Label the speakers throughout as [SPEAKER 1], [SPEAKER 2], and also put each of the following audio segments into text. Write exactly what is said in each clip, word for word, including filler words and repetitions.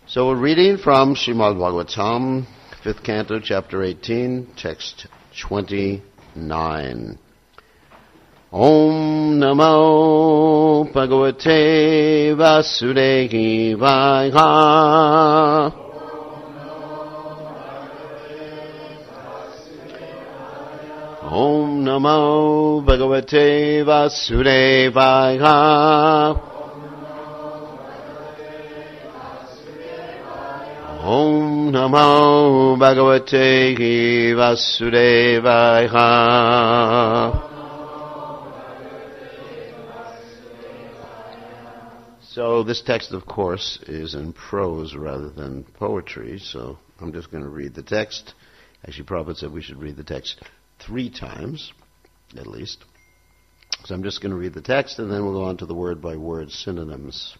[SPEAKER 1] So we're reading from Srimad Bhagavatam, fifth canto, chapter eighteen, text twenty-nine. Om Namo Bhagavate Vasudevaya. Om Namo Bhagavate Vasudevaya. Om Namo Bhagavate Vasudevaya. So this text, of course, is in prose rather than poetry, so I'm just going to read the text. Actually, Prabhupada said we should read the text three times, at least. So I'm just going to read the text, and then we'll go on to the word-by-word synonyms.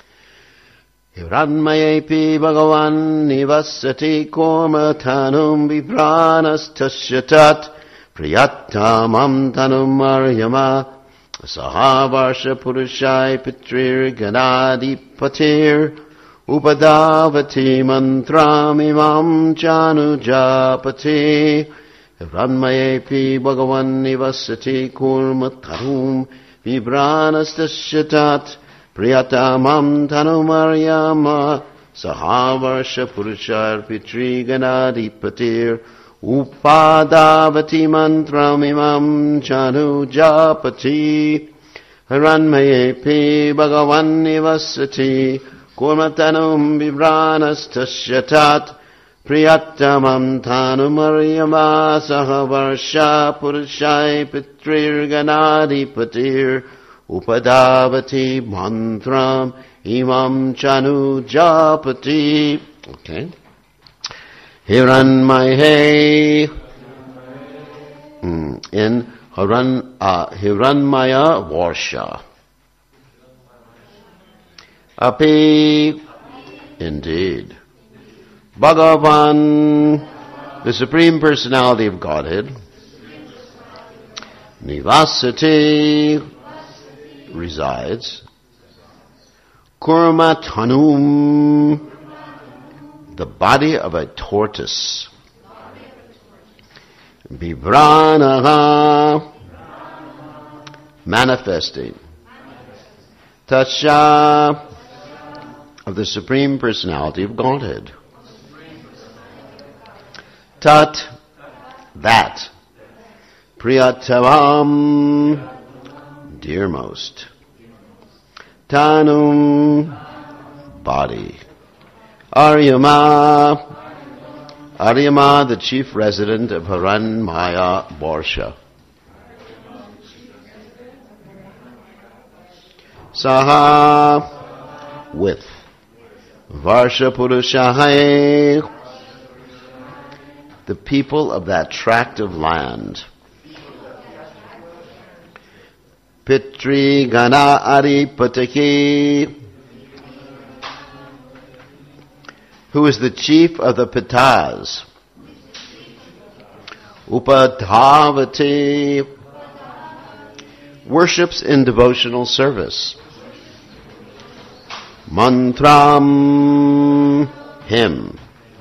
[SPEAKER 1] Hiranmayepi Bhagavan Nivasati Korma Tanum Vibranastasyatat Priyattamam Tanum Maryama Sahavarsha Purushai Pitrir Ganadipatir Upadavati Mantram Imam Janujapati Hiranmayepi Bhagavan Nivasati Korma Tanum Vibranastasyatat Priyatamam Tanu Maryama Sahavarsha Purushar Pitri Ganadipatir Upadavati Mantram Imam Chanu Japati Hiranmayepi Bhagavan Nivasati Kurmatanum Vibranastasyatat Priyatamam Tanu Maryama Sahavarsha Purushai Pitri Ganadipatir Upadavati mantram imam chanu japati. Okay. Hiranmaye. Mm. In Hiran, uh, Hiranmaya Varsha. Api. Indeed. Bhagavan, the Supreme Personality of Godhead. Nivasati, resides. Kurmatanum, the body of a tortoise. Vibranaha, manifesting. Tasha, of the Supreme Personality of Godhead. Tat, that. Priyatavam, dearmost. Tanum, body. Aryama, Aryama, the chief resident of Hiranmaya Varsha. Saha, with. Varsha Purushahai, the people of that tract of land. Pitri Gana Adipataki, who is the chief of the Pitas. Upadhavati, worships in devotional service. Mantram, hymn.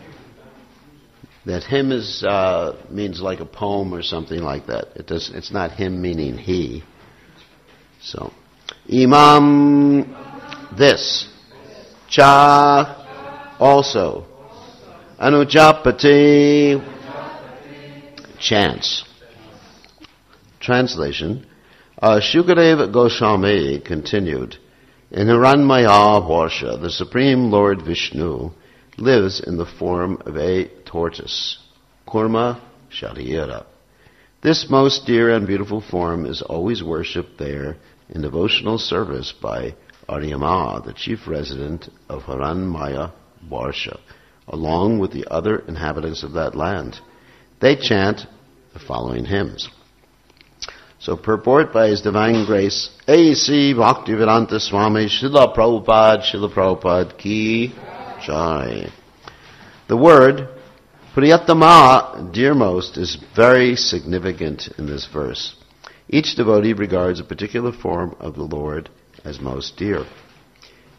[SPEAKER 1] That hymn is uh, means like a poem or something like that. It does. It's not him meaning he. So, Imam, this. Cha, also. Anujapati, chants. Translation. Uh, Shukadeva Goswami continued, in Hiranmaya Varsha, the Supreme Lord Vishnu lives in the form of a tortoise. Kurma Sharira. This most dear and beautiful form is always worshipped there in devotional service by Aryama, the chief resident of Hiranmaya Varsha, along with the other inhabitants of that land. They chant the following hymns. So purport by His Divine Grace, A C Bhaktivedanta Swami Srila Prabhupada, Srila Prabhupada Ki Jai. The word Priyatama, dearmost, is very significant in this verse. Each devotee regards a particular form of the Lord as most dear.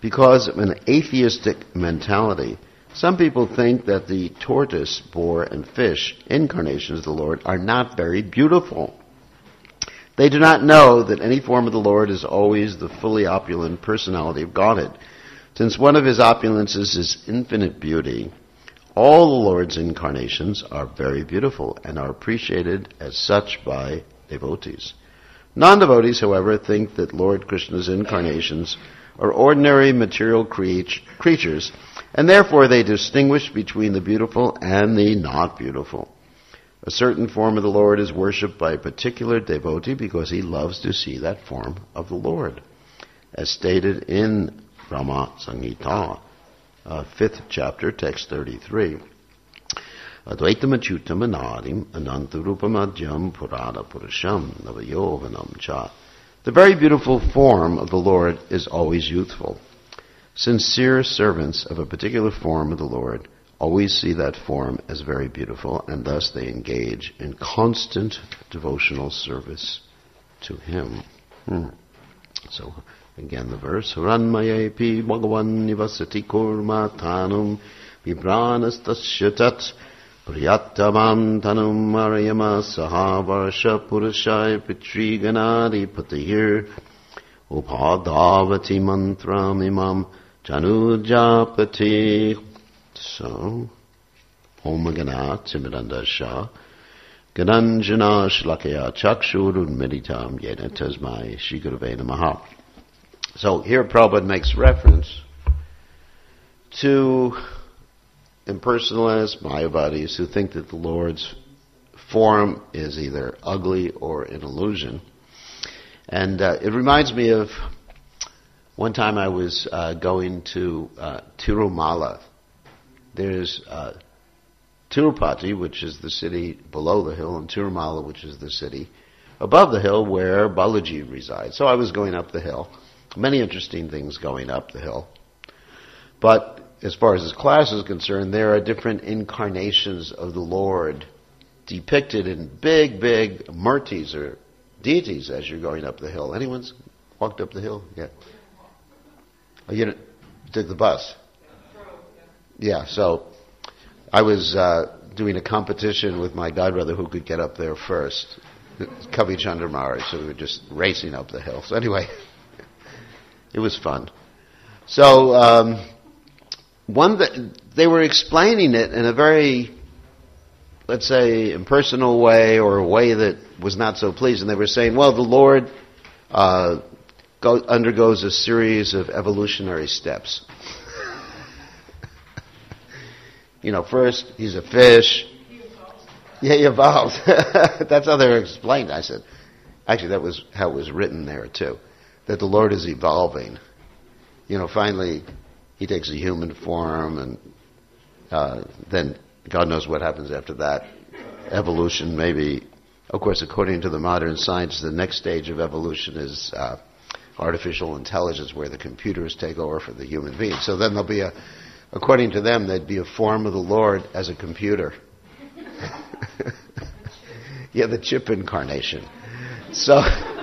[SPEAKER 1] because of an atheistic mentality, some people think that the tortoise, boar, and fish incarnations of the Lord are not very beautiful. They do not know that any form of the Lord is always the fully opulent personality of Godhead. Since one of his opulences is infinite beauty, all the Lord's incarnations are very beautiful and are appreciated as such by devotees. Non-devotees, however, think that Lord Krishna's incarnations are ordinary material creatures, and therefore they distinguish between the beautiful and the not beautiful. A certain form of the Lord is worshipped by a particular devotee because he loves to see that form of the Lord, as stated in Brahma Samhita, uh, fifth chapter, text thirty-three. Advaitam achyutam anadim anantarupam adyam purana purusham navayovanam cha. The very beautiful form of the Lord is always youthful. Sincere servants of a particular form of the Lord always see that form as very beautiful, and thus they engage in constant devotional service to him. Hmm. So, again the verse, Ranmayepi Bhagavan Nivasati Kurmatanum Vibranastasya Tat Priyatamam Tanum Marayama Sahavarsha Purashaya Pitriganadi Patahir Upadavati Mantram Imam Janujapati. So, Om Gana Timidandasha Gananjana Shlakaya Chakshurun Meditam Yena Tasmai Shigurave Namaha. So here Prabhupada makes reference to impersonalists, Mayavadis, who think that the Lord's form is either ugly or an illusion. And uh, it reminds me of one time I was uh, going to uh, Tirumala. There's uh, Tirupati, which is the city below the hill, and Tirumala, which is the city above the hill where Balaji resides. So I was going up the hill. Many interesting things going up the hill. But as far as this class is concerned, there are different incarnations of the Lord depicted in big, big murtis or deities as you're going up the hill. Anyone's walked up the hill? Yeah. Oh, you took the bus? Yeah, so I was uh, doing a competition with my godbrother who could get up there first, Kavi Chandramari, so we were just racing up the hill. So anyway, it was fun. So um, one that they were explaining it in a very, let's say, impersonal way, or a way that was not so pleasing. They were saying, well, the Lord uh, go, undergoes a series of evolutionary steps. You know, first he's a fish. Yeah, he evolved. That's how they were explained. I said, actually, that was how it was written there too, that the Lord is evolving. You know, finally he takes a human form, and uh, then God knows what happens after that. Evolution, maybe. Of course, according to the modern science, the next stage of evolution is uh, artificial intelligence, where the computers take over for the human being. So then there'll be a According to them, there'd be a form of the Lord as a computer. Yeah, the chip incarnation. So,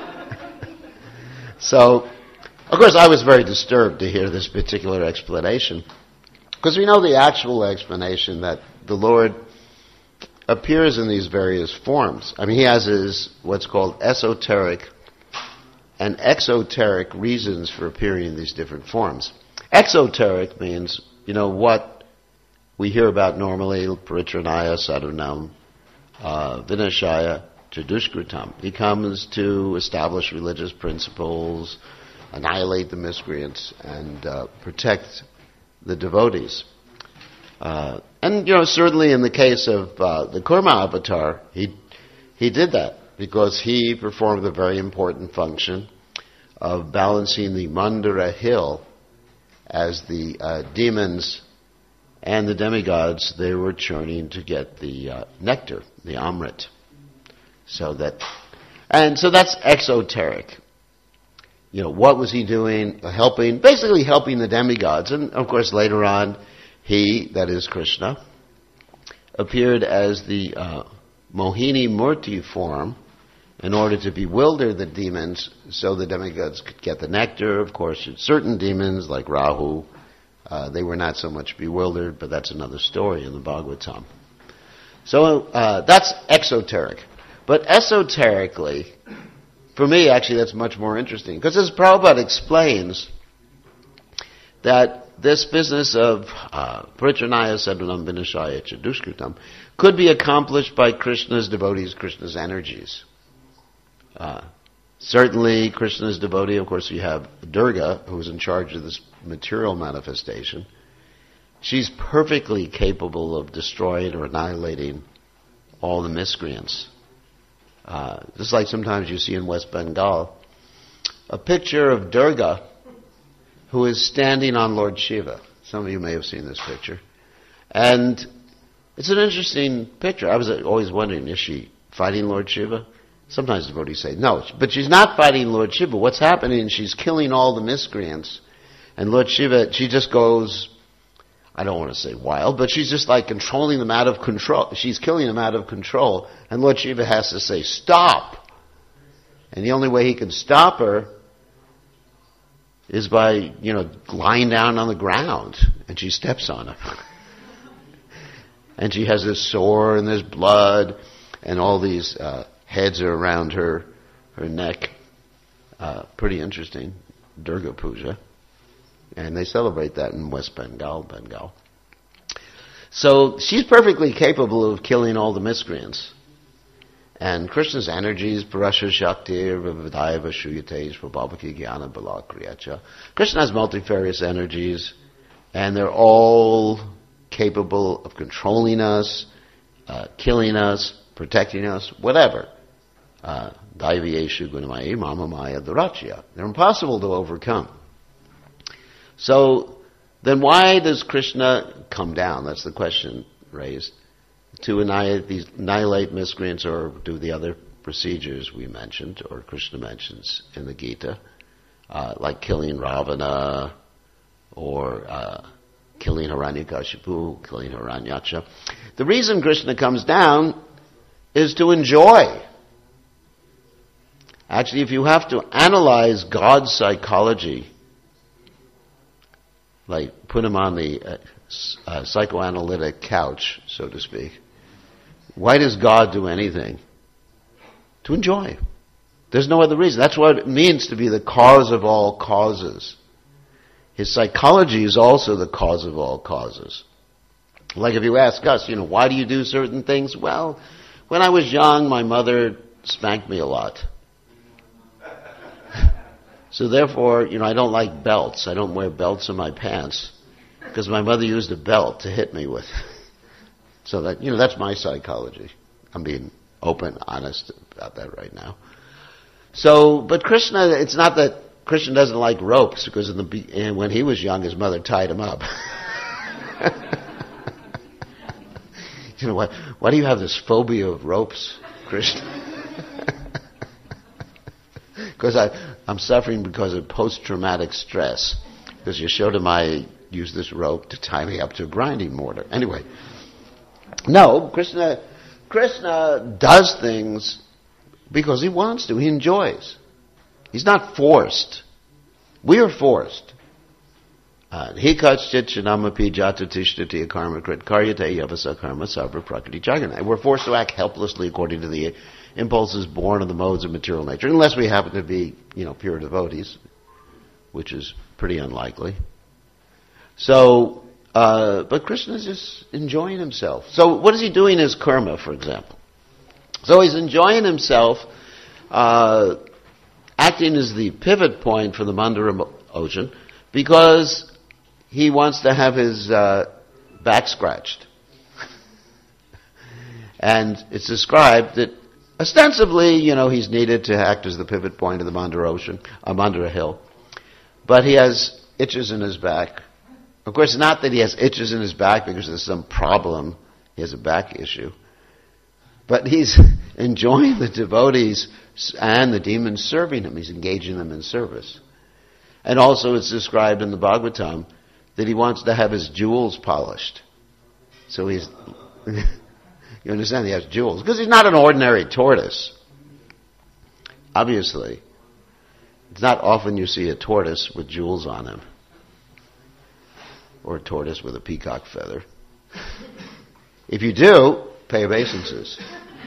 [SPEAKER 1] so, of course, I was very disturbed to hear this particular explanation, because we know the actual explanation, that the Lord appears in these various forms. I mean, he has his what's called esoteric and exoteric reasons for appearing in these different forms. Exoteric means, you know, what we hear about normally, Paritranaya, Sadhunam, uh, Vinashaya, Chadushkritam. He comes to establish religious principles, annihilate the miscreants, and uh, protect the devotees. Uh, and, you know, certainly in the case of uh, the Kurma avatar, he he did that, because he performed the very important function of balancing the Mandara hill as the uh, demons and the demigods, they were churning to get the uh, nectar, the Amrit. So that, and so that's exoteric. You know, what was he doing? Helping, basically helping the demigods. And of course later on, he, that is Krishna, appeared as the uh, Mohini Murti form in order to bewilder the demons so the demigods could get the nectar. Of course, certain demons like Rahu, uh, they were not so much bewildered, but that's another story in the Bhagavatam. So uh, that's exoteric. But esoterically, for me, actually, that's much more interesting. Because as Prabhupada explains, that this business of uh, Paritranaya Sadhunam Vinashaya Cha Dushkritam could be accomplished by Krishna's devotees, Krishna's energies. Uh, certainly, Krishna's devotee, of course, you have Durga, who's in charge of this material manifestation. She's perfectly capable of destroying or annihilating all the miscreants. Uh, just like sometimes you see in West Bengal, a picture of Durga who is standing on Lord Shiva. Some of you may have seen this picture. And it's an interesting picture. I was always wondering, is she fighting Lord Shiva? Sometimes devotees say, no, but she's not fighting Lord Shiva. What's happening, she's killing all the miscreants. And Lord Shiva, she just goes, I don't want to say wild, but she's just like controlling them out of control. She's killing them out of control. And Lord Shiva has to say, stop. And the only way he can stop her is by, you know, lying down on the ground. And she steps on him. And she has this sore and there's blood and all these uh, heads are around her, her neck. Uh, pretty interesting. Durga Puja. And they celebrate that in West Bengal, Bengal. So she's perfectly capable of killing all the miscreants. And Krishna's energies, Parasha Shakti, Vivadaya Vashuyatesh, Vabhavaki Jnana Bala Kriyacha. Krishna has multifarious energies, and they're all capable of controlling us, uh, killing us, protecting us, whatever. Daiviyeshu Gunamayi Mama Maya Durachya. They're impossible to overcome. So, then why does Krishna come down? That's the question raised. To annihilate these annihilate miscreants or do the other procedures we mentioned, or Krishna mentions in the Gita, uh, like killing Ravana, or uh, killing Hiranyakashipu, killing Hiranyaksha. The reason Krishna comes down is to enjoy. Actually, if you have to analyze God's psychology, like put him on the uh, uh, psychoanalytic couch, so to speak, why does God do anything? To enjoy. There's no other reason. That's what it means to be the cause of all causes. His psychology is also the cause of all causes. Like if you ask us, you know, why do you do certain things? Well, when I was young, my mother spanked me a lot. So therefore, you know, I don't like belts. I don't wear belts in my pants because my mother used a belt to hit me with. So that, you know, that's my psychology. I'm being open, honest about that right now. So, but Krishna, it's not that Krishna doesn't like ropes because in the and when he was young, his mother tied him up. You know what? Why do you have this phobia of ropes, Krishna? Because I, I'm suffering because of post-traumatic stress. Because Yashoda Maya used this rope to tie me up to a grinding mortar. Anyway, no, Krishna, Krishna does things because he wants to. He enjoys. He's not forced. We are forced. He kachchit chanamapi jatatishtati karma krit karyate yavasa karma sabra prakriti jagana. We're forced to act helplessly according to the impulses born of the modes of material nature, unless we happen to be, you know, pure devotees, which is pretty unlikely. So, uh, but Krishna is just enjoying himself. So what is he doing as karma, for example? So he's enjoying himself, uh, acting as the pivot point for the Mandara ocean, because he wants to have his uh, back scratched. And it's described that ostensibly, you know, he's needed to act as the pivot point of the Mandara ocean, uh, Mandara hill. But he has itches in his back. Of course, not that he has itches in his back because there's some problem. He has a back issue. But he's enjoying the devotees and the demons serving him. He's engaging them in service. And also it's described in the Bhagavatam that he wants to have his jewels polished. So he's... You understand? He has jewels. Because he's not an ordinary tortoise. obviously. It's not often you see a tortoise with jewels on him. Or a tortoise with a peacock feather. If you do, pay obeisances.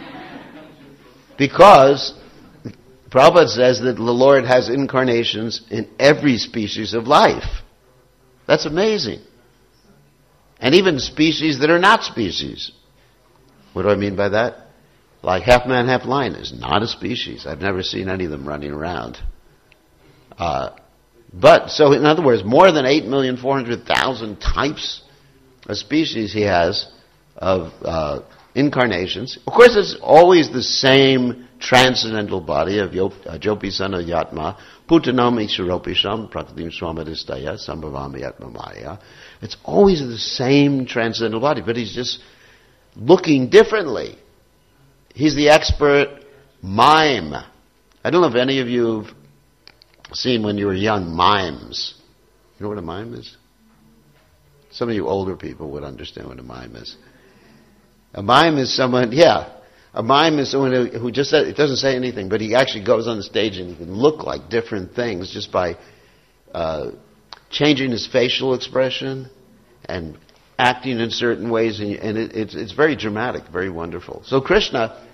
[SPEAKER 1] Because Prabhupada says that the Lord has incarnations in every species of life. That's amazing. And even species that are not species. What do I mean by that? Like half man, half lion is not a species. I've never seen any of them running around. Uh, but, so in other words, more than eight million four hundred thousand types of species he has of uh, incarnations. Of course, it's always the same transcendental body of Jopi Sana Yatma, Putanam Ikshurupisham, Prakritim Swamadistaya, Sambhavami Atmamaya. It's always the same transcendental body, but he's just looking differently. He's the expert mime. I don't know if any of you have seen when you were young mimes. You know what a mime is? Some of you older people would understand what a mime is. A mime is someone, yeah, a mime is someone who, who just says, it doesn't say anything, but he actually goes on the stage and he can look like different things just by uh, changing his facial expression and acting in certain ways, and, and it, it's, it's very dramatic, very wonderful. So Krishna,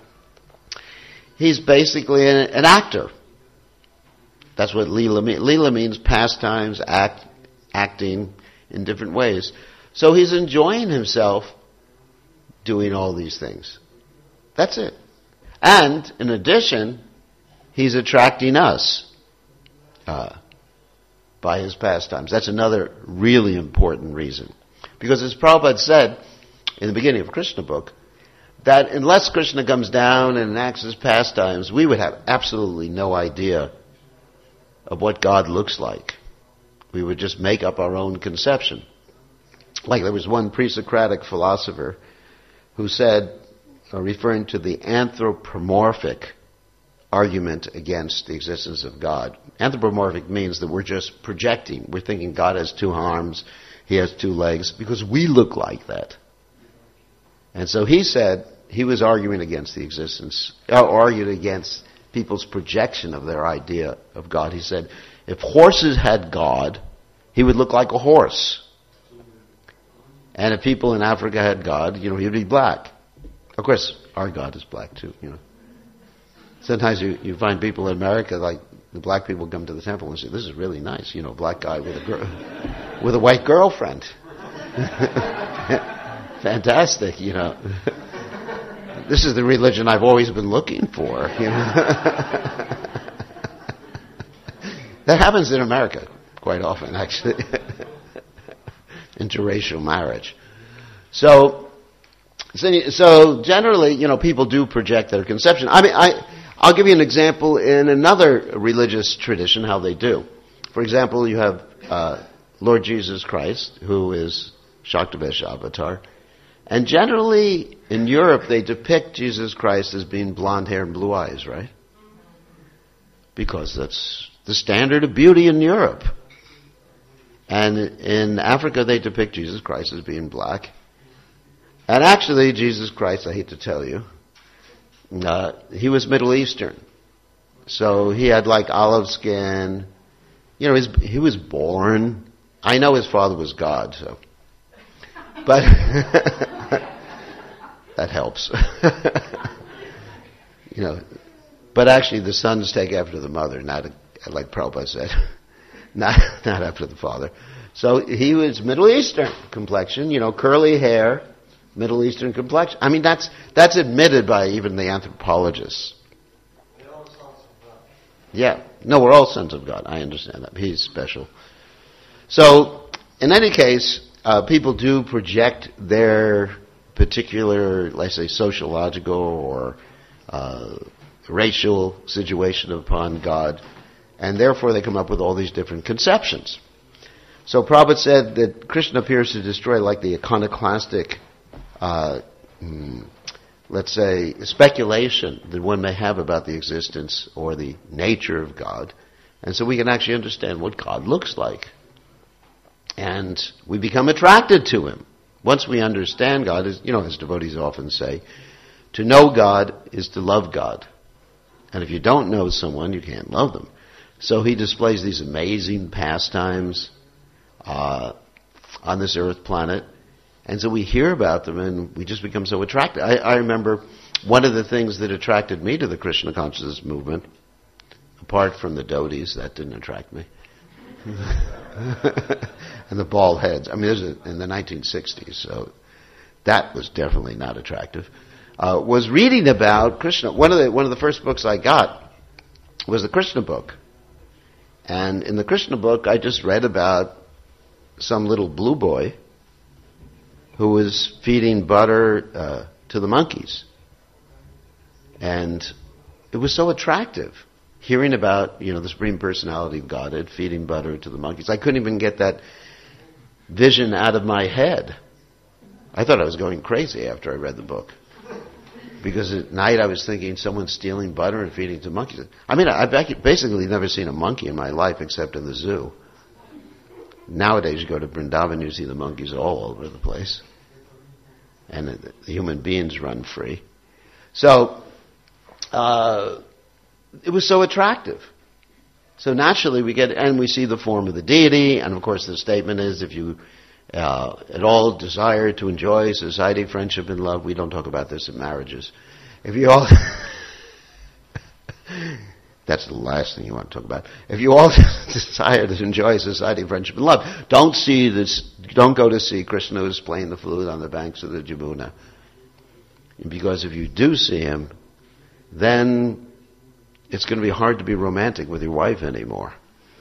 [SPEAKER 1] he's basically an, an actor. That's what Leela means. Leela means pastimes, act, acting in different ways. So he's enjoying himself doing all these things. That's it. And, in addition, he's attracting us uh, by his pastimes. That's another really important reason. Because as Prabhupada said in the beginning of Krishna book, that unless Krishna comes down and enacts his pastimes, we would have absolutely no idea of what God looks like. We would just make up our own conception. Like there was one pre-Socratic philosopher who said, uh, referring to the anthropomorphic argument against the existence of God. Anthropomorphic means that we're just projecting. We're thinking God has two arms, he has two legs, because we look like that. And so he said, he was arguing against the existence, uh, argued against people's projection of their idea of God. He said, if horses had God, he would look like a horse. And if people in Africa had God, you know, he would be black. Of course, our God is black too, you know. Sometimes you, you find people in America, like the black people come to the temple and say, this is really nice, you know, black guy with a girl, with a white girlfriend. Fantastic, you know. This is the religion I've always been looking for, you know. That happens in America quite often, actually. Interracial marriage. So, so generally, you know, people do project their conception. I mean, I, I'll give you an example in another religious tradition, how they do. For example, you have uh, Lord Jesus Christ, who is Shaktavesh avatar. And generally, in Europe, they depict Jesus Christ as being blonde hair and blue eyes, right? Because that's the standard of beauty in Europe. And in Africa, they depict Jesus Christ as being black. And actually, Jesus Christ, I hate to tell you, uh, he was Middle Eastern. So he had like olive skin. You know, his, he was born. I know his father was God, so. But that helps. You know, but actually the sons take after the mother, not like Prabhupada said, not not after the father. So he was Middle Eastern complexion, you know, curly hair, Middle Eastern complexion. I mean, that's that's admitted by even the anthropologists. We're all sons of God. Yeah, no, we're all sons of God. I understand that. He's special. So, in any case, uh, people do project their particular, let's say, sociological or uh, racial situation upon God, and therefore they come up with all these different conceptions. So Prabhupada said that Krishna appears to destroy like the iconoclastic, uh, hmm, let's say, speculation that one may have about the existence or the nature of God, and so we can actually understand what God looks like. And we become attracted to him. Once we understand God, as, you know, as devotees often say, to know God is to love God. And if you don't know someone, you can't love them. So he displays these amazing pastimes uh, on this earth planet. And so we hear about them and we just become so attracted. I, I remember one of the things that attracted me to the Krishna consciousness movement, apart from the dhotis, that didn't attract me. And the bald heads. I mean, this is in the nineteen sixties, so that was definitely not attractive. Uh, was reading about Krishna. One of the one of the first books I got was the Krishna book. And in the Krishna book, I just read about some little blue boy who was feeding butter uh, to the monkeys. And it was so attractive, hearing about, you know, the Supreme Personality of Godhead feeding butter to the monkeys. I couldn't even get that vision out of my head. I thought I was going crazy after I read the book. Because at night I was thinking someone's stealing butter and feeding to monkeys. I mean, I've basically never seen a monkey in my life except in the zoo. Nowadays you go to Vrindavan, you see the monkeys all over the place. And the human beings run free. So, uh, it was so attractive. So naturally we get, and we see the form of the deity, and of course the statement is if you Uh, at all desire to enjoy society, friendship, and love. We don't talk about this in marriages. If you all, that's the last thing you want to talk about. If you all desire to enjoy society, friendship, and love, don't see this. Don't go to see Krishna who's playing the flute on the banks of the Jamuna, because if you do see him, then it's going to be hard to be romantic with your wife anymore.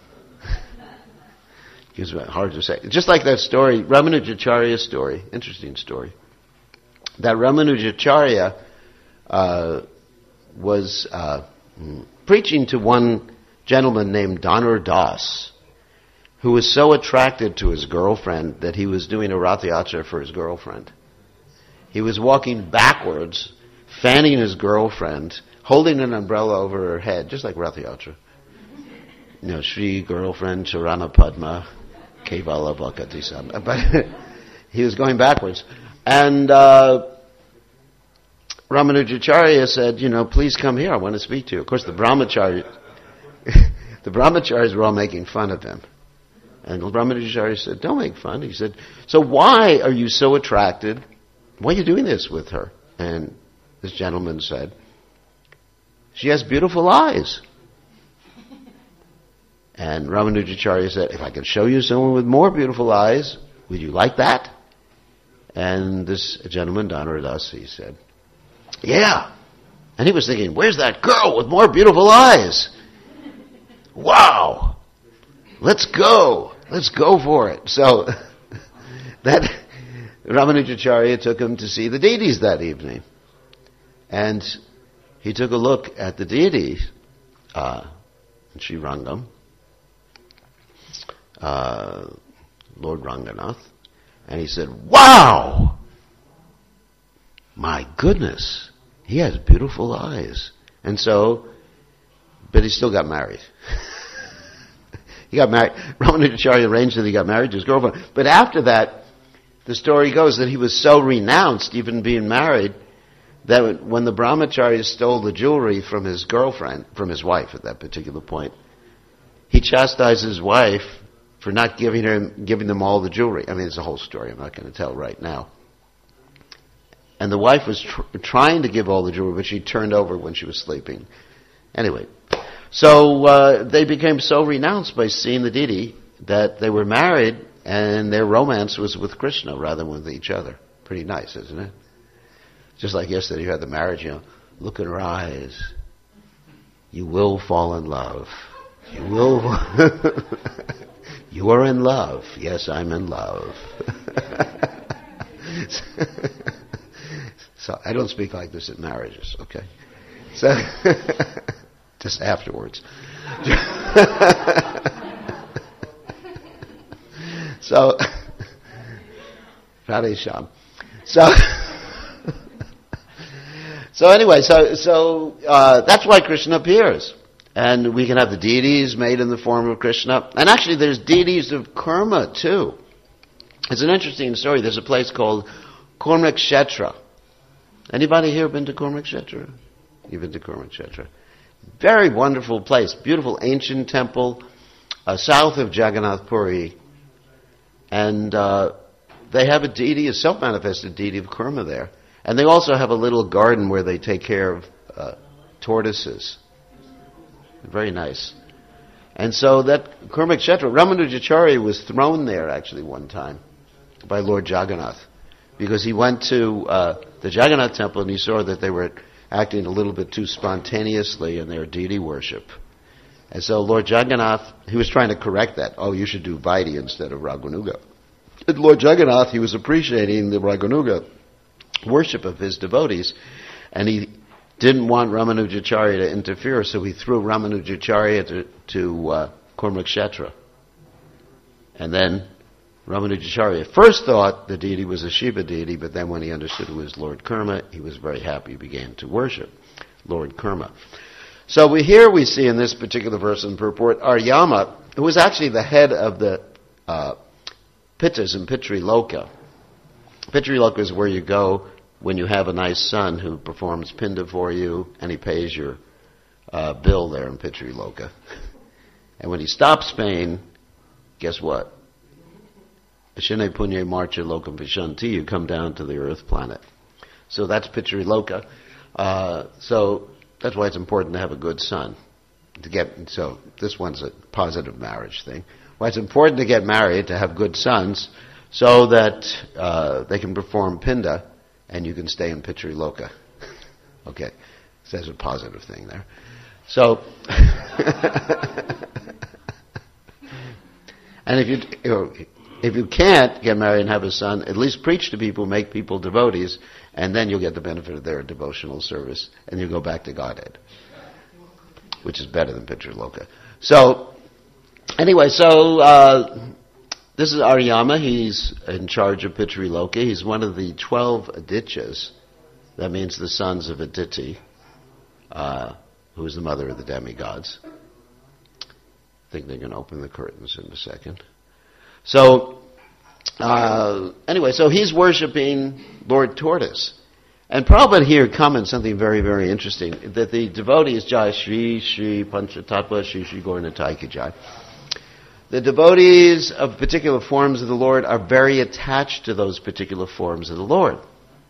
[SPEAKER 1] It's hard to say. Just like that story, Ramanujacharya's story, interesting story. That Ramanujacharya uh, was uh, preaching to one gentleman named Dhanur Das, who was so attracted to his girlfriend that he was doing a Rath Yatra for his girlfriend. He was walking backwards, fanning his girlfriend, holding an umbrella over her head, just like Rath Yatra. You know, Shri girlfriend Charana Padma. Kevala Bhakati Sam. But he was going backwards. And uh, Ramanujacharya said, you know, please come here, I want to speak to you. Of course, the brahmachari, the brahmacharis were all making fun of him. And Ramanujacharya said, don't make fun. He said, so why are you so attracted? Why are you doing this with her? And this gentleman said, she has beautiful eyes. And Ramanujacharya said, if I could show you someone with more beautiful eyes, would you like that? And this gentleman, Dhanur Das, he said, yeah. And he was thinking, where's that girl with more beautiful eyes? Wow. Let's go. Let's go for it. So that Ramanujacharya took him to see the deities that evening. And he took a look at the deities, uh, in Srirangam, Uh, Lord Ranganath, and he said, wow! My goodness, he has beautiful eyes. And so, but he still got married. He got married. Ramanujacharya arranged that he got married to his girlfriend. But after that, the story goes that he was so renounced, even being married, that when the brahmacharya stole the jewelry from his girlfriend, from his wife at that particular point, he chastised his wife for not giving her, giving them all the jewelry. I mean, it's a whole story. I'm not going to tell right now. And the wife was tr- trying to give all the jewelry, but she turned over when she was sleeping. Anyway, so uh, they became so renounced by seeing the deity that they were married, and their romance was with Krishna rather than with each other. Pretty nice, isn't it? Just like yesterday, you had the marriage. You know, look in her eyes. You will fall in love. You will. You are in love. Yes, I'm in love. So I don't speak like this at marriages, okay? So just afterwards. So Radhe Shyam. So so anyway, so so uh, that's why Krishna appears. And we can have the deities made in the form of Krishna. And actually there's deities of karma too. It's an interesting story. There's a place called Kurmakshetra. Anybody here been to Kurmakshetra? You've been to Kurmakshetra. Very wonderful place. Beautiful ancient temple uh, south of Jagannath Puri. And uh, they have a deity, a self-manifested deity of Kurma there. And they also have a little garden where they take care of uh, tortoises. Very nice. And so that Kurmakshetra, Ramanujacharya was thrown there actually one time by Lord Jagannath, because he went to uh, the Jagannath temple and he saw that they were acting a little bit too spontaneously in their deity worship. And so Lord Jagannath, he was trying to correct that. Oh, you should do Vaidhi instead of Raghunuga. And Lord Jagannath, he was appreciating the Raghunuga worship of his devotees, and he didn't want Ramanujacharya to interfere, so he threw Ramanujacharya to, to uh, Kurmakshetra. And then Ramanujacharya first thought the deity was a Shiva deity, but then when he understood it was Lord Kurma, he was very happy, he began to worship Lord Kurma. So we, here we see in this particular verse and purport, Aryama, who was actually the head of the uh, Pittas in Pitri Loka. Pitri Loka is where you go when you have a nice son who performs pinda for you, and he pays your uh, bill there in Pitri Loka. And when he stops paying, guess what? Ashine punye marcha lokam vishanti, you come down to the earth planet. So that's Pitri Loka. Uh, so that's why it's important to have a good son. To get so this one's a positive marriage thing. Why it's important to get married, to have good sons, so that uh, they can perform pinda, and you can stay in Pitri Loka. Okay, so that's a positive thing there. So, and if you, you know, if you can't get married and have a son, at least preach to people, make people devotees, and then you'll get the benefit of their devotional service, and you go back to Godhead, which is better than Pitri Loka. So, anyway, so uh, this is Aryama. He's in charge of Pitri Loka. He's one of the twelve Adityas. That means the sons of Aditi, uh, who is the mother of the demigods. I think they're going to open the curtains in a second. So, uh, anyway, so he's worshiping Lord Tortoise. And Prabhupada here comments something very, very interesting, that the devotees, Jai Shri Shri Panchatattva Shri Shri Gauranatai Ki Jai, the devotees of particular forms of the Lord are very attached to those particular forms of the Lord.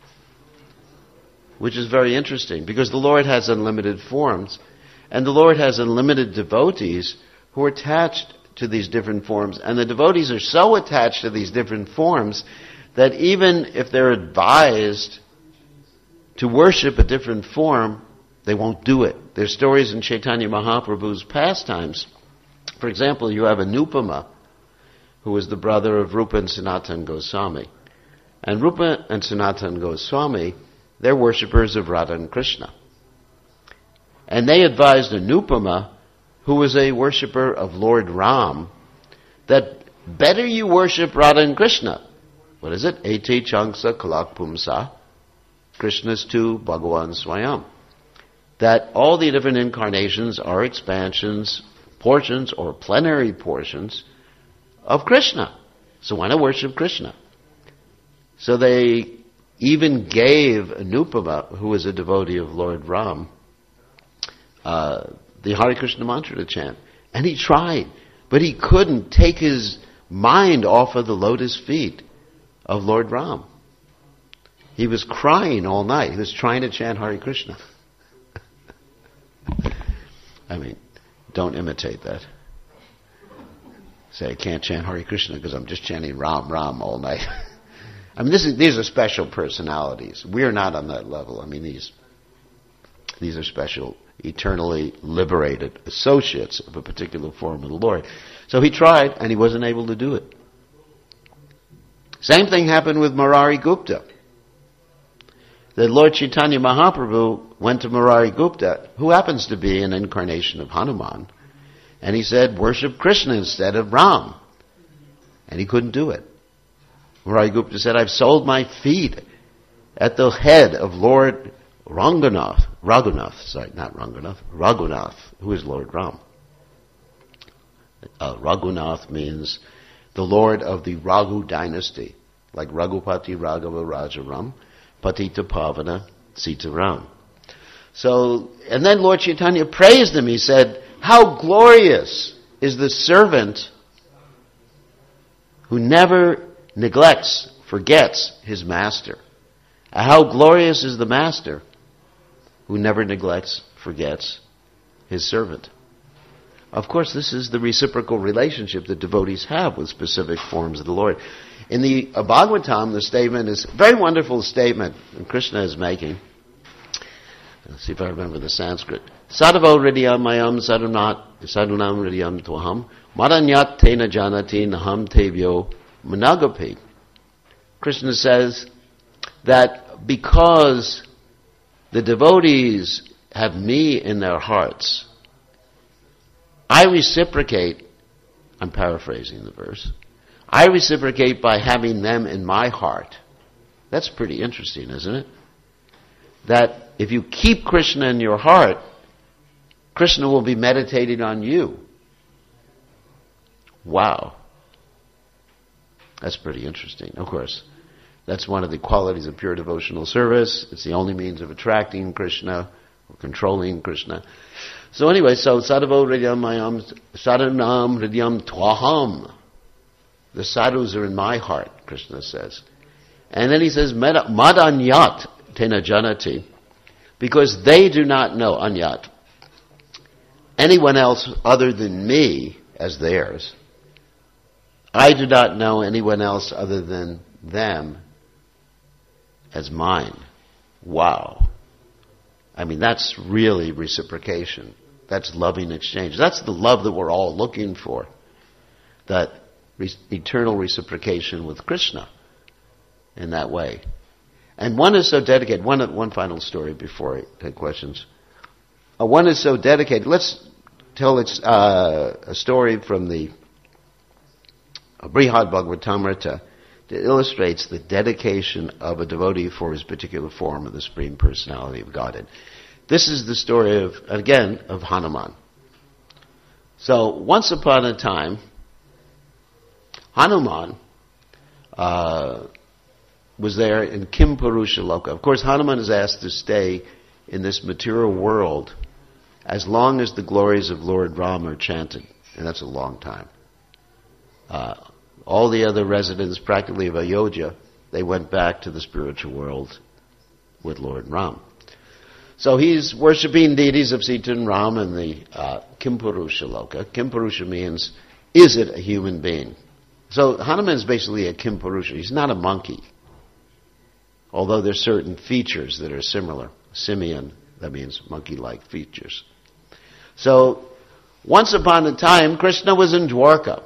[SPEAKER 1] Which is very interesting, because the Lord has unlimited forms, and the Lord has unlimited devotees who are attached to these different forms. And the devotees are so attached to these different forms that even if they're advised to worship a different form, they won't do it. There's stories in Chaitanya Mahaprabhu's pastimes. For example, you have Anupama, who was the brother of Rupa and Sanatana Goswami. And Rupa and Sanatana Goswami, they're worshippers of Radha and Krishna. And they advised Anupama, who was a worshipper of Lord Ram, that better you worship Radha and Krishna. What is it? Ete Changsa Kalak Pumsa, Krishna's tu Bhagavan Swayam. That all the different incarnations are expansions, portions or plenary portions of Krishna. So why not worship Krishna? So they even gave Anupama, who was a devotee of Lord Ram, uh, the Hare Krishna mantra to chant. And he tried, but he couldn't take his mind off of the lotus feet of Lord Ram. He was crying all night. He was trying to chant Hare Krishna. I mean, don't imitate that. Say, I can't chant Hare Krishna because I'm just chanting Ram, Ram all night. I mean, this is, these are special personalities. We're not on that level. I mean, these these are special, eternally liberated associates of a particular form of the Lord. So he tried, and he wasn't able to do it. Same thing happened with Murari Gupta. The Lord Chaitanya Mahaprabhu went to Murari Gupta, who happens to be an incarnation of Hanuman, and he said, worship Krishna instead of Ram. And he couldn't do it. Murari Gupta said, I've sold my feet at the head of Lord Ranganath, Raghunath, sorry, not Ranganath, Raghunath, who is Lord Ram. Uh, Raghunath means the Lord of the Raghu dynasty, like Raghupati Raghava Rajaram, Patita Pavana Sitaram. So, and then Lord Chaitanya praised him. He said, how glorious is the servant who never neglects, forgets his master. How glorious is the master who never neglects, forgets his servant. Of course, this is the reciprocal relationship that devotees have with specific forms of the Lord. In the uh, Bhagavatam, the statement is a very wonderful statement Krishna is making. Let's see if I remember the Sanskrit. Sadhavo hridiyam mayam sadhunat sadhunam hridiyam tvaham maranyat tena janati naham tevyo managapi. Krishna says that because the devotees have me in their hearts, I reciprocate, I'm paraphrasing the verse, I reciprocate by having them in my heart. That's pretty interesting, isn't it? That if you keep Krishna in your heart, Krishna will be meditating on you. Wow. That's pretty interesting. Of course, that's one of the qualities of pure devotional service. It's the only means of attracting Krishna or controlling Krishna. So anyway, so sadhavo hridiyam mayam sadhanam hridiyam tvaham. The sadhus are in my heart, Krishna says. And then he says, madanyat tena janati, because they do not know, anyat, anyone else other than me as theirs. I do not know anyone else other than them as mine. Wow. I mean, that's really reciprocation. That's loving exchange. That's the love that we're all looking for. That re- eternal reciprocation with Krishna in that way. And one is so dedicated. One one final story before I take questions. Uh, one is so dedicated. Let's tell it's, uh, a story from the Brihad Bhagavatamrita that illustrates the dedication of a devotee for his particular form of the Supreme Personality of Godhead. This is the story of, again, of Hanuman. So, once upon a time, Hanuman uh, was there in Kimpurusha Loka. Of course, Hanuman is asked to stay in this material world as long as the glories of Lord Ram are chanted. And that's a long time. Uh, all the other residents, practically of Ayodhya, they went back to the spiritual world with Lord Ram. So he's worshipping deities of Sita and Ram in the uh, Kimpurusha Loka. Kimpurusha means, is it a human being? So Hanuman is basically a Kimpurusha. He's not a monkey. Although there's certain features that are similar. Simian, that means monkey-like features. So, once upon a time, Krishna was in Dwarka.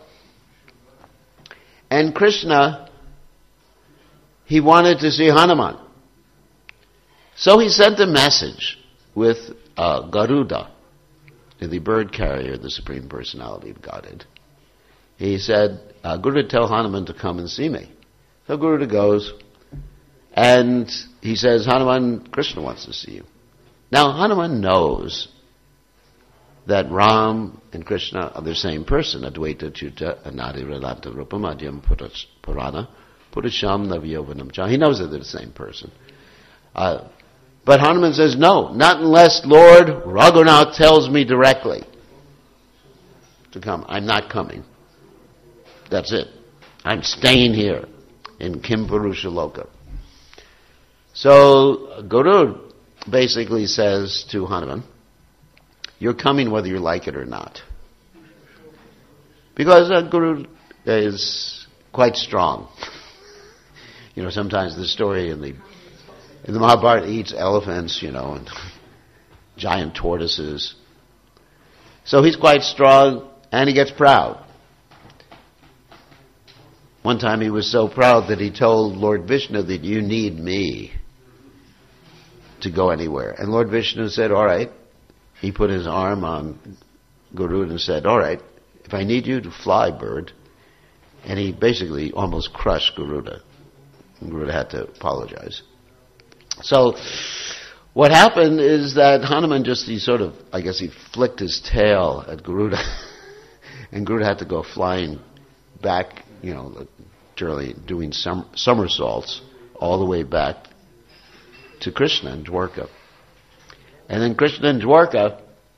[SPEAKER 1] And Krishna, he wanted to see Hanuman. So he sent a message with uh, Garuda, the bird carrier of the Supreme Personality of Godhead. He said, uh, Garuda, tell Hanuman to come and see me. So Garuda goes, and he says, Hanuman, Krishna wants to see you. Now, Hanuman knows that Ram and Krishna are the same person, Advaita Chuta Anadi Radhanta Rupamadhyam Purana Purasham Navyovanam Cha. He knows that they're the same person. Uh, but Hanuman says, no, not unless Lord Raghunath tells me directly to come. I'm not coming. That's it. I'm staying here in Kimpurusha Loka. So Guru basically says to Hanuman, you're coming whether you like it or not. Because uh, Guru is quite strong. You know, sometimes the story in the in the Mahabharata eats elephants, you know, and giant tortoises. So he's quite strong, and he gets proud. One time he was so proud that he told Lord Vishnu that you need me to go anywhere. And Lord Vishnu said, all right. He put his arm on Garuda and said, all right, if I need you to fly, bird. And he basically almost crushed Garuda. And Garuda had to apologize. So what happened is that Hanuman just, he sort of, I guess he flicked his tail at Garuda. And Garuda had to go flying back, you know, literally doing some somersaults all the way back to Krishna in Dwarka. And then Krishna and Dwarka,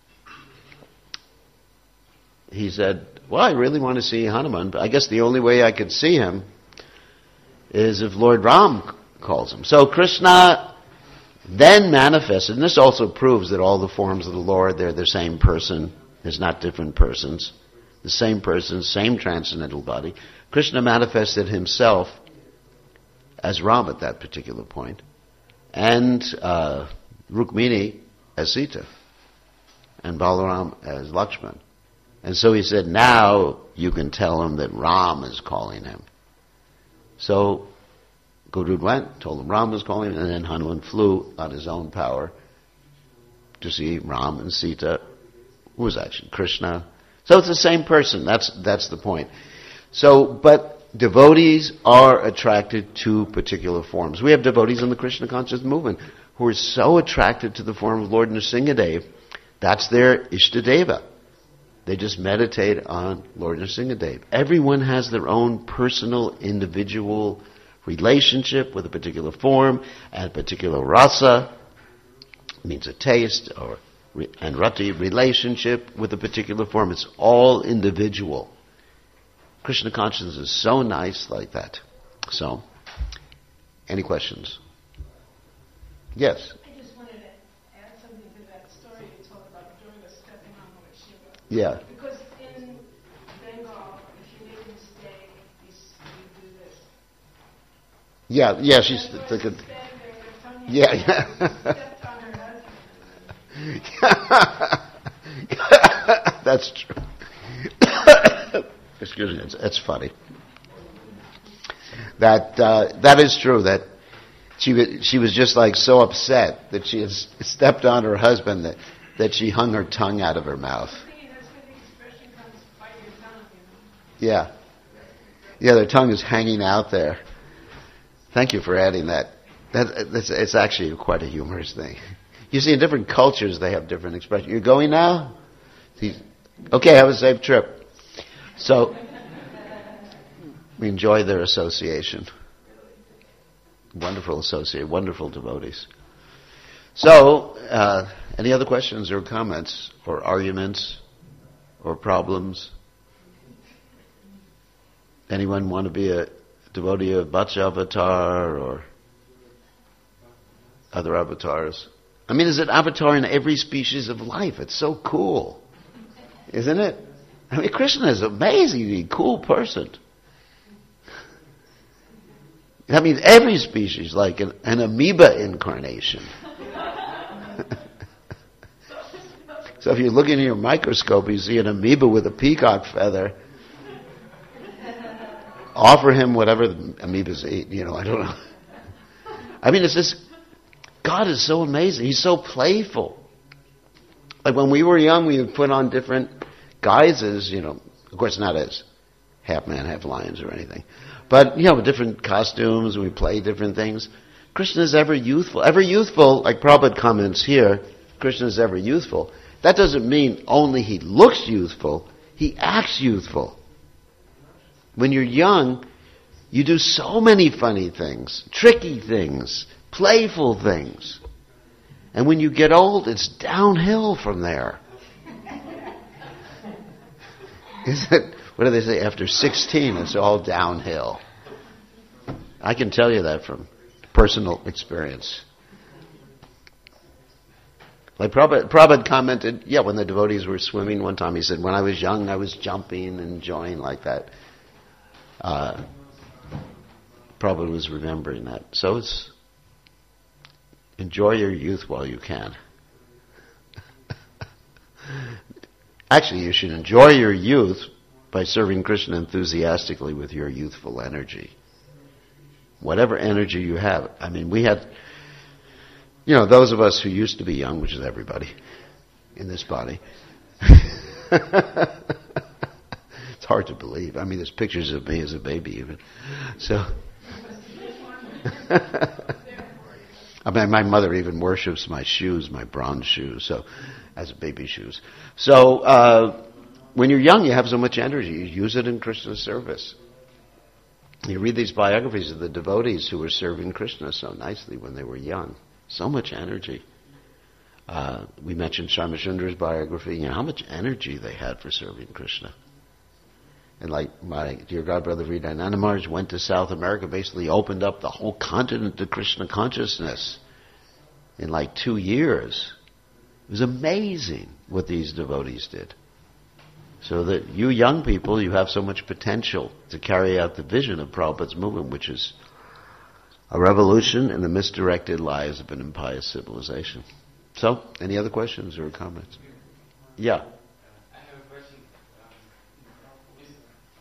[SPEAKER 1] he said, well, I really want to see Hanuman, but I guess the only way I could see him is if Lord Ram calls him. So Krishna then manifested, and this also proves that all the forms of the Lord, they're the same person. There's not different persons. The same person, same transcendental body. Krishna manifested himself as Ram at that particular point, and uh, Rukmini as Sita, and Balaram as Lakshman. And so he said, now you can tell him that Ram is calling him. So Gurud went, told him Ram was calling him, and then Hanuman flew on his own power to see Ram and Sita, who was actually Krishna. So it's the same person. That's that's the point. So, but devotees are attracted to particular forms. We have devotees in the Krishna conscious movement who are so attracted to the form of Lord Nrsingadev. That's their Ishtadeva. They just meditate on Lord Nrsingadev. Everyone has their own personal, individual relationship with a particular form and a particular rasa, means a taste, or and rati, relationship with a particular form. It's all individual. Krishna consciousness is so nice like that. So, any questions? Yes?
[SPEAKER 2] I just wanted to add something to that story you told about Durga stepping on Lord Shiva.
[SPEAKER 1] Yeah.
[SPEAKER 2] Because in Bengal, if you make a mistake, you, you do this.
[SPEAKER 1] Yeah, yeah, she's like a... Yeah, yeah. That's true. Excuse me, it's, it's funny. That uh, that is true. That she was she was just like so upset that she had stepped on her husband that that she hung her tongue out of her mouth. Yeah, yeah, their tongue is hanging out there. Thank you for adding that. That that's, it's actually quite a humorous thing. You see, in different cultures, they have different expressions. You're going now? Okay, have a safe trip. So, we enjoy their association. Wonderful associate, wonderful devotees. So, uh, any other questions or comments or arguments or problems? Anyone want to be a devotee of Vatsa avatar or other avatars? I mean, there's an avatar in every species of life. It's so cool. Isn't it? I mean, Krishna is an amazingly cool person. That means every species, like an, an amoeba incarnation. So if you look into your microscope, you see an amoeba with a peacock feather. Offer him whatever the amoebas eat. You know, I don't know. I mean, it's just... God is so amazing. He's so playful. Like when we were young, we would put on different guises, you know, of course not as half man, half lions or anything. But, you know, different costumes, and we play different things. Krishna is ever youthful. Ever youthful, like Prabhupada comments here, Krishna is ever youthful. That doesn't mean only he looks youthful, he acts youthful. When you're young, you do so many funny things, tricky things, playful things. And when you get old, it's downhill from there. Is it, what do they say? After sixteen, it's all downhill. I can tell you that from personal experience. Like Prabhupada, Prabhupada commented, yeah, when the devotees were swimming one time, he said, when I was young, I was jumping and enjoying like that. Uh, Prabhupada was remembering that. So it's, enjoy your youth while you can. Actually, you should enjoy your youth by serving Krishna enthusiastically with your youthful energy. Whatever energy you have. I mean, we had, you know, those of us who used to be young, which is everybody in this body. It's hard to believe. I mean, there's pictures of me as a baby even. So... I mean, my mother even worships my shoes, my bronze shoes, so as baby shoes. So uh, when you're young, you have so much energy. You use it in Krishna's service. You read these biographies of the devotees who were serving Krishna so nicely when they were young. So much energy. Uh, we mentioned Sharmasundar's biography. You know, how much energy they had for serving Krishna. And like my dear godbrother Vridananda Maharaj went to South America, basically opened up the whole continent to Krishna consciousness in like two years. It was amazing what these devotees did. So that you young people, you have so much potential to carry out the vision of Prabhupada's movement, which is a revolution in the misdirected lives of an impious civilization. So, any other questions or comments? Yeah.
[SPEAKER 3] I have a question. Um, is,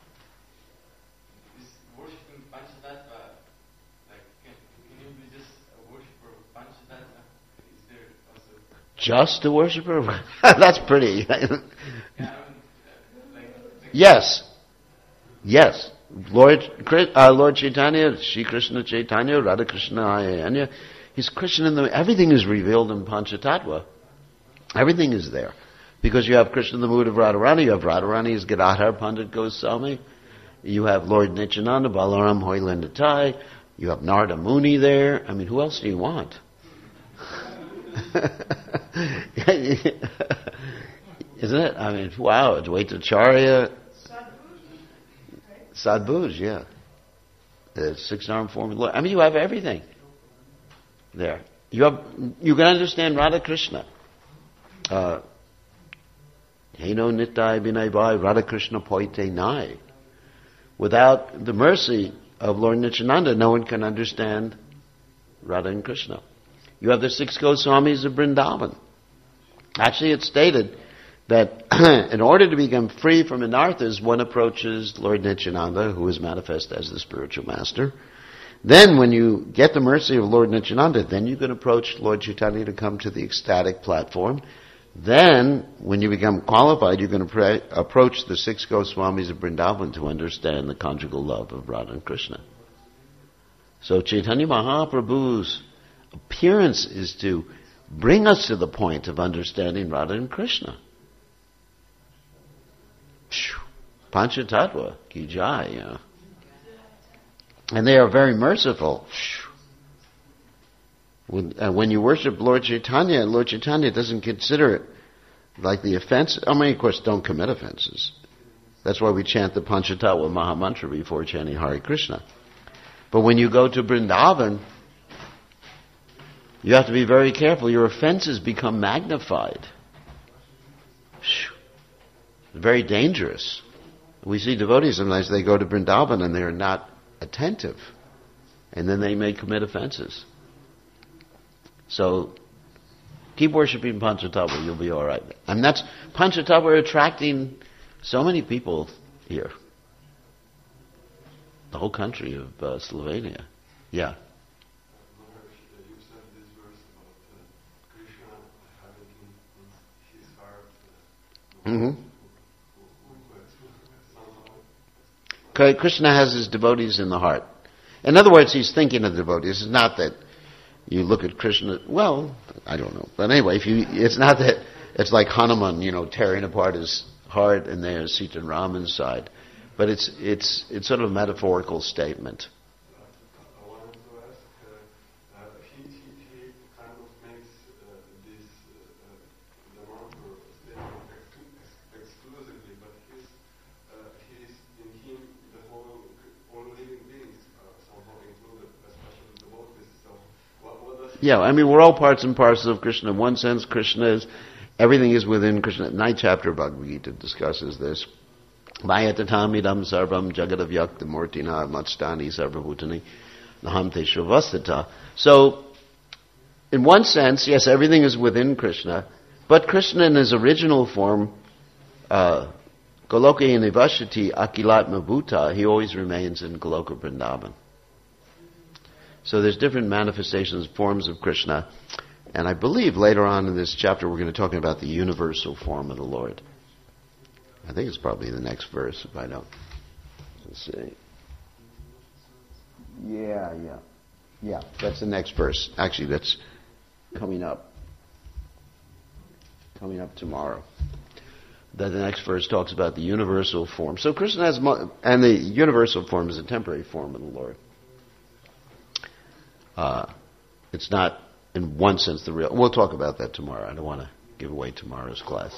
[SPEAKER 3] is worshipping Panchatattva, like, can, can you be just a worshipper of Panchatattva? Is there also...
[SPEAKER 1] Just a worshiper? That's pretty.
[SPEAKER 3] Yeah, I mean, uh, like, like
[SPEAKER 1] Yes. Yes. Lord uh, Lord Chaitanya, Shri Krishna Chaitanya, Radha Krishna Ayanya, he's Krishna in the... Everything is revealed in Panchatattva. Everything is there. Because you have Krishna in the mood of Radharani, you have Radharani's Gadadhar Pandit Goswami, you have Lord Nityananda, Balaram Hoylandatai, you have Narada Muni there. I mean, who else do you want? Isn't it? I mean, wow, Advaitacharya, Sadbhuj, yeah. The six-arm form of the Lord. I mean, you have everything there. You have, you can understand Radha Krishna. Uh, Heno Nitai Binai Bhai Radha Krishna Poite Nai. Without the mercy of Lord Nityananda, no one can understand Radha and Krishna. You have the six Goswamis of Vrindavan. Actually, it's stated that in order to become free from anarthas, one approaches Lord Nityananda, who is manifest as the spiritual master. Then when you get the mercy of Lord Nityananda, then you can approach Lord Chaitanya to come to the ecstatic platform. Then, when you become qualified, you can appra- approach the six Goswamis of Vrindavan to understand the conjugal love of Radha and Krishna. So Chaitanya Mahaprabhu's appearance is to bring us to the point of understanding Radha and Krishna. Panchatattva, ki jai, yeah. And they are very merciful. When, uh, when you worship Lord Chaitanya, Lord Chaitanya doesn't consider it like the offense. I mean, of course, don't commit offenses. That's why we chant the Panchatattva Mahamantra before chanting Hare Krishna. But when you go to Vrindavan, you have to be very careful. Your offenses become magnified. Very dangerous. We see devotees sometimes, they go to Vrindavan and they're not attentive. And then they may commit offenses. So, keep worshipping Panchatattva, you'll be all right. And that's, Panchatattva attracting so many people here. The whole country of uh, Slovenia. Yeah. Mm-hmm. Krishna has his devotees in the heart. In other words, he's thinking of devotees. It's not that you look at Krishna, well, I don't know. But anyway, if you, it's not that it's like Hanuman, you know, tearing apart his heart and there's Sita and Raman's side. But it's it's it's sort of a metaphorical statement.
[SPEAKER 4] I wanted to ask, uh, uh, he, he, he kind of makes uh, this uh, the mantra statement ex- exclusively, but he's, uh, he's in him the whole all living beings are somehow included, especially the devotees. So what, what does
[SPEAKER 1] Yeah, I mean, we're all parts and parcels of Krishna. In one sense, Krishna is, everything is within Krishna. Ninth chapter of Bhagavad Gita discusses this. Mayatatamidam sarvam jagadavyakta murtina matstani sarvabhutani nahamte shavastata. So, in one sense, yes, everything is within Krishna, but Krishna in his original form, uh, Goloka Nivashati Akilatma Bhuta, he always remains in Goloka Vrindavan. So there's different manifestations, forms of Krishna. And I believe later on in this chapter we're going to talk about the universal form of the Lord. I think it's probably the next verse, if I don't. Let's see. Yeah, yeah. Yeah, that's the next verse. Actually, that's coming up. Coming up tomorrow. That the next verse talks about the universal form. So Krishna has, and the universal form is a temporary form of the Lord. Uh, it's not in one sense, the real. We'll talk about that tomorrow. I don't want to give away tomorrow's class.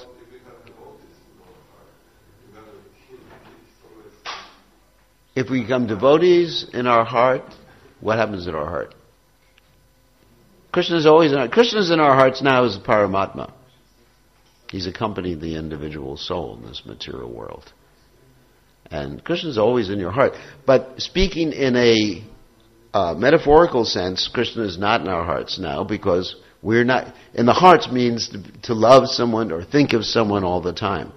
[SPEAKER 1] If we become devotees in our heart, what happens in our heart? Krishna is always in our, Krishna is in our hearts now as a Paramatma. He's accompanied the individual soul in this material world. And Krishna is always in your heart. But speaking in a uh, metaphorical sense, Krishna is not in our hearts now because we're not... In the hearts means to, to love someone or think of someone all the time.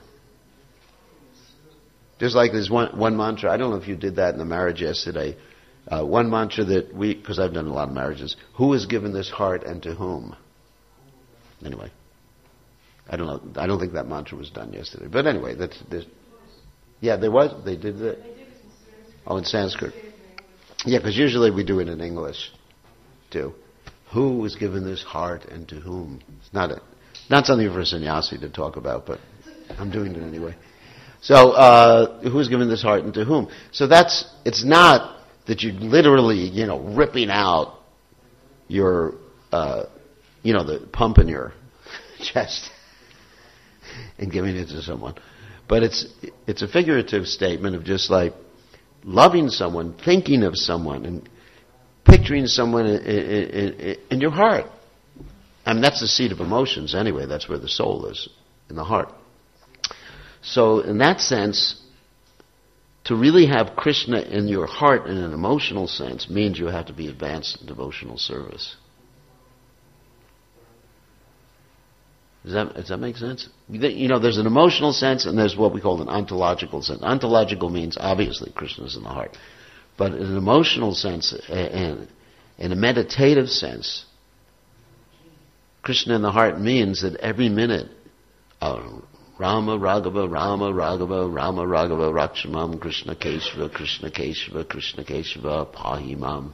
[SPEAKER 1] Just like there's one, one mantra, I don't know if you did that in the marriage yesterday, uh, one mantra that we, because I've done a lot of marriages, who has given this heart and to whom? Anyway, I don't know, I don't think that mantra was done yesterday. But anyway, that's, that's yeah, there was, they did that. Oh, in Sanskrit. Yeah, because usually we do it in English, too. Who has given this heart and to whom? It's not, a, not something for a sannyasi to talk about, but I'm doing it anyway. So, uh, who's given this heart and to whom? So that's, it's not that you're literally, you know, ripping out your, uh, you know, the pump in your chest and giving it to someone. But it's, it's a figurative statement of just like loving someone, thinking of someone, and picturing someone in, in, in, in your heart. I mean, that's the seat of emotions anyway. That's where the soul is, in the heart. So in that sense, to really have Krishna in your heart in an emotional sense means you have to be advanced in devotional service. Does that, does that make sense? You know, there's an emotional sense and there's what we call an ontological sense. Ontological means obviously Krishna's in the heart. But in an emotional sense and in a meditative sense, Krishna in the heart means that every minute, uh, Rama Raghava, Rama Raghava, Rama Raghava, Rakshamam, Krishna Keshava, Krishna Keshava, Krishna Keshava, Pahimam,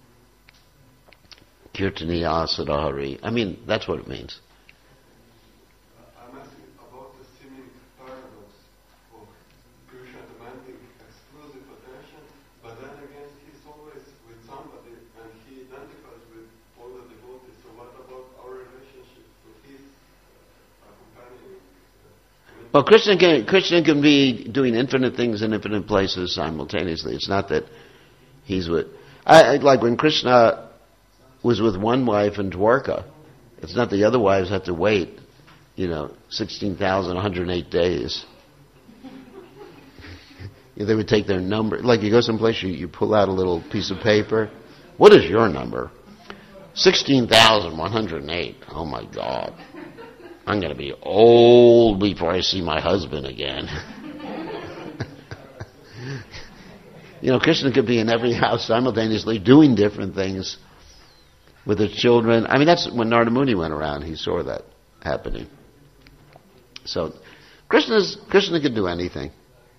[SPEAKER 1] Kirtaniya Sadahari. I mean, that's what it means.
[SPEAKER 4] I'm asking about the seeming paradox of Krishna demanding exclusive attention, but then again he's always with somebody and he identifies with all the devotees. So what about our relationship to his uh, accompanying?
[SPEAKER 1] Well, Krishna can, Krishna can be doing infinite things in infinite places simultaneously. It's not that he's with... I, I, like when Krishna was with one wife in Dwarka, it's not the other wives had to wait, you know, sixteen thousand one hundred eight days. They would take their number. Like you go someplace, you, you pull out a little piece of paper. What is your number? sixteen thousand one hundred eight. Oh, my God. I'm going to be old before I see my husband again. You know, Krishna could be in every house simultaneously doing different things with his children. I mean, that's when Narada Muni went around. He saw that happening. So, Krishna's, Krishna can do anything.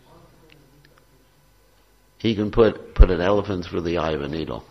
[SPEAKER 1] He can put, put an elephant through the eye of a needle.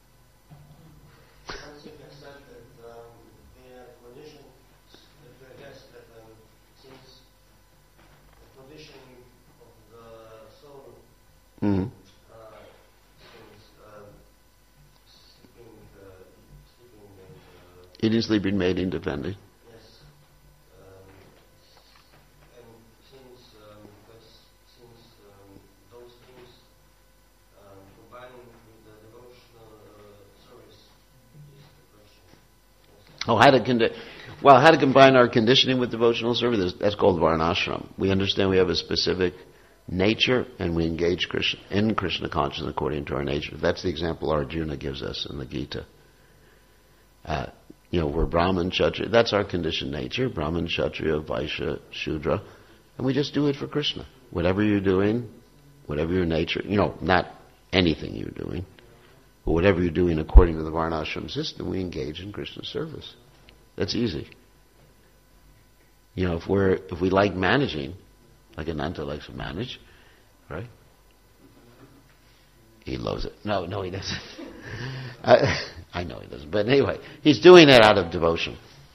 [SPEAKER 1] Mm-hmm.
[SPEAKER 5] Uh, since, um, sleeping, uh, sleeping and, uh,
[SPEAKER 1] Eating, sleeping, mating, defending.
[SPEAKER 5] yes. Um, and since, um, because, since um, those things um, combining with the devotional uh, service is the question. Yes.
[SPEAKER 1] Oh, how to condi- well, how to combine our conditioning with devotional service? That's called varnashram. We understand we have a specific nature, and we engage Krishna, in Krishna consciousness according to our nature. That's the example Arjuna gives us in the Gita. Uh, you know, we're Brahman, Kshatriya. That's our conditioned nature, Brahman, Kshatriya, Vaishya, Shudra. And we just do it for Krishna. Whatever you're doing, whatever your nature, you know, not anything you're doing, but whatever you're doing according to the varnashram system, we engage in Krishna service. That's easy. You know, if we're if we like managing, like Ananta likes to manage, right? He loves it. No, no, he doesn't. I, I know he doesn't. But anyway, he's doing it out of devotion.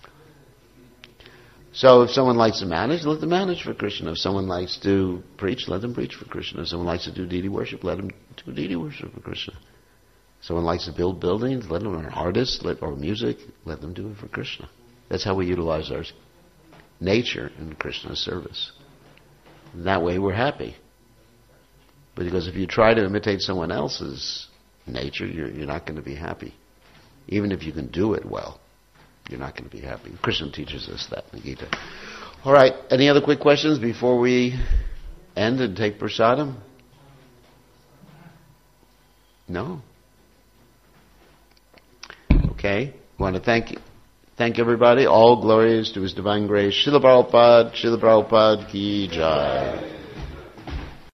[SPEAKER 1] So if someone likes to manage, let them manage for Krishna. If someone likes to preach, let them preach for Krishna. If someone likes to do deity worship, let them do deity worship for Krishna. Someone likes to build buildings, let them, or an artist, let, or music, let them do it for Krishna. That's how we utilize our nature in Krishna's service. And that way we're happy. Because if you try to imitate someone else's nature, you're, you're not going to be happy. Even if you can do it well, you're not going to be happy. Krishna teaches us that in the Gita. All right, any other quick questions before we end and take prasadam? No? Okay. I want to thank thank everybody. All glories to His Divine Grace. Srila Prabhupada, Srila Prabhupada ki jai.